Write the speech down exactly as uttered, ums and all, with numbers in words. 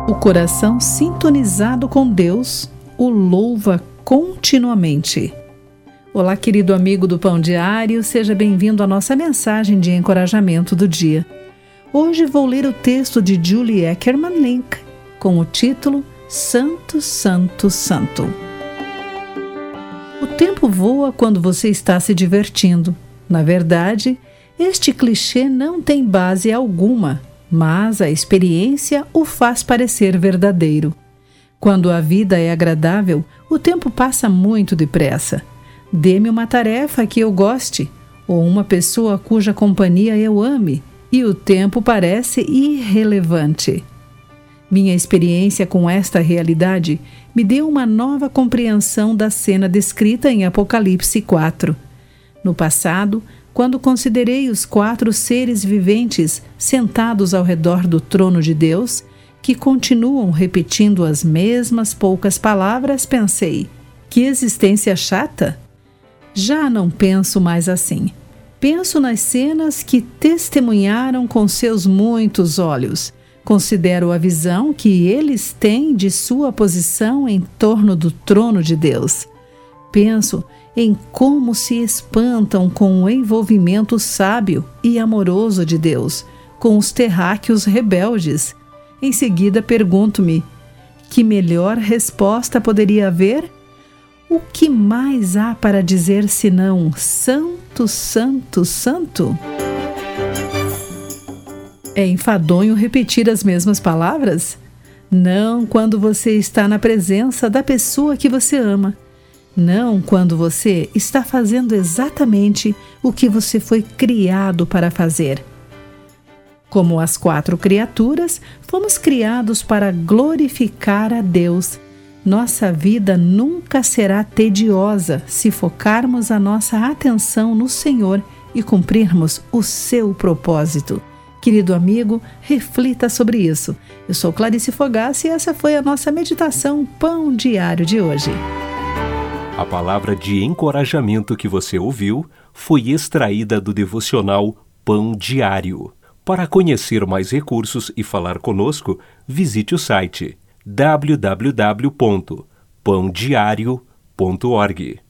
O coração sintonizado com Deus o louva continuamente. Olá, querido amigo do Pão Diário, seja bem-vindo à nossa mensagem de encorajamento do dia. Hoje vou ler o texto de Julie Eckerman Link com o título Santo, Santo, Santo. O tempo voa quando você está se divertindo. Na verdade, este clichê não tem base alguma, mas a experiência o faz parecer verdadeiro. Quando a vida é agradável, o tempo passa muito depressa. Dê-me uma tarefa que eu goste, ou uma pessoa cuja companhia eu ame, e o tempo parece irrelevante. Minha experiência com esta realidade me deu uma nova compreensão da cena descrita em Apocalipse quatro. No passado, quando considerei os quatro seres viventes sentados ao redor do trono de Deus, que continuam repetindo as mesmas poucas palavras, pensei: que existência chata! Já não penso mais assim. Penso nas cenas que testemunharam com seus muitos olhos. Considero a visão que eles têm de sua posição em torno do trono de Deus. Penso em como se espantam com o envolvimento sábio e amoroso de Deus, com os terráqueos rebeldes. Em seguida pergunto-me: que melhor resposta poderia haver? O que mais há para dizer senão Santo, Santo, Santo? É enfadonho repetir as mesmas palavras? Não quando você está na presença da pessoa que você ama. Não quando você está fazendo exatamente o que você foi criado para fazer. Como as quatro criaturas, fomos criados para glorificar a Deus. Nossa vida nunca será tediosa se focarmos a nossa atenção no Senhor e cumprirmos o seu propósito. Querido amigo, reflita sobre isso. Eu sou Clarice Fogassi e essa foi a nossa meditação Pão Diário de hoje. A palavra de encorajamento que você ouviu foi extraída do devocional Pão Diário. Para conhecer mais recursos e falar conosco, visite o site w w w ponto pão diário ponto org.